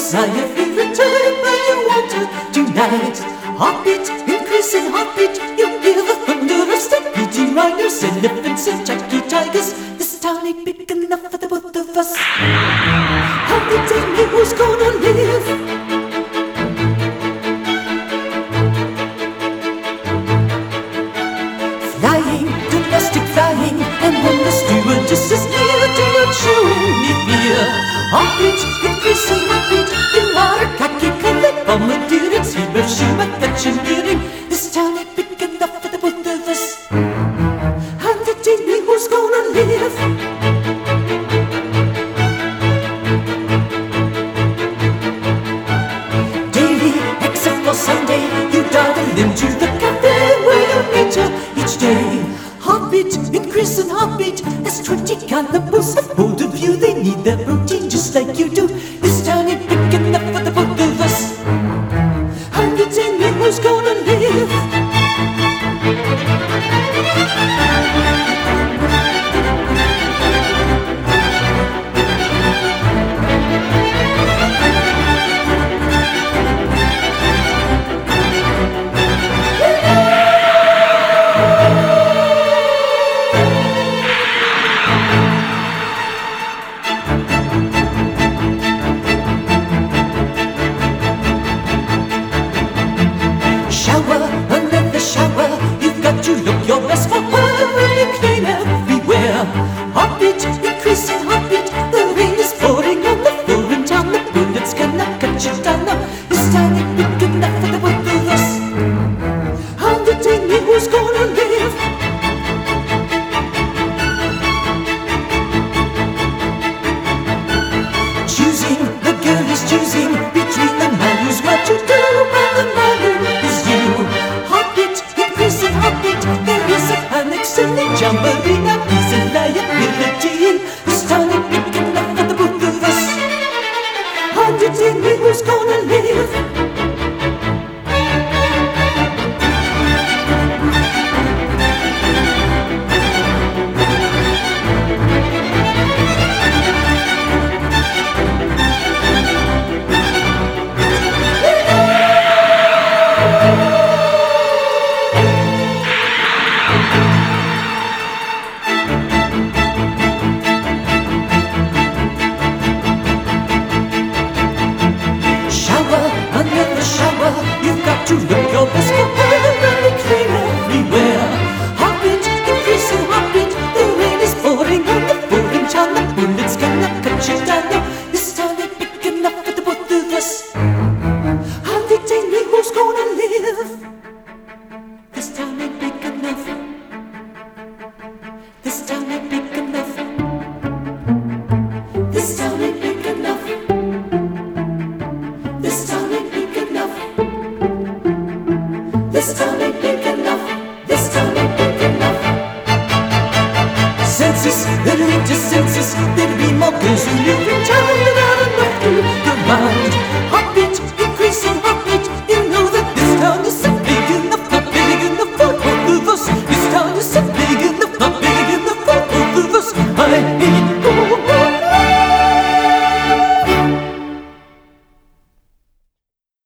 desire, feel return where you want to tonight. Heartbeat, increasing heartbeat, you hear the thunder of step beating riders, elephants and Jackie tigers. This town ain't big enough for the both of us. How they tell me who's gonna live? Flying, domestic flying, and when the stewardess is near, do not show any fear. Heartbeat, increasing heartbeat, you are a khaki colored bombardier. It's Hiroshima that you're nearing. This town ain't big enough for the both of us. And they tell me who's gonna live? Daily, except for Sunday, you dartle into the cafe where you meet her each day. Heartbeat, increasing heartbeat, as 20 cannibals have hold of you. They need their protein just like you do. This town ain't big enough for the both of us. And you tell me who's gonna live? Another shower, you've got to look your best for her. Really clean everywhere. Heartbeat, increasing heartbeat, the rain is pouring on the floor in town. The bullets cannot cut you down now. This town ain't big enough for the both of us. And you tell me who's gonna live? Choosing, the girl is choosing between the man who's what you do and the man who is you. Heartbeat, increasing heartbeat, there is a panic sending jamboree. Now he's a liability. This town ain't big enough for the both of us. And you tell me who's gonna live?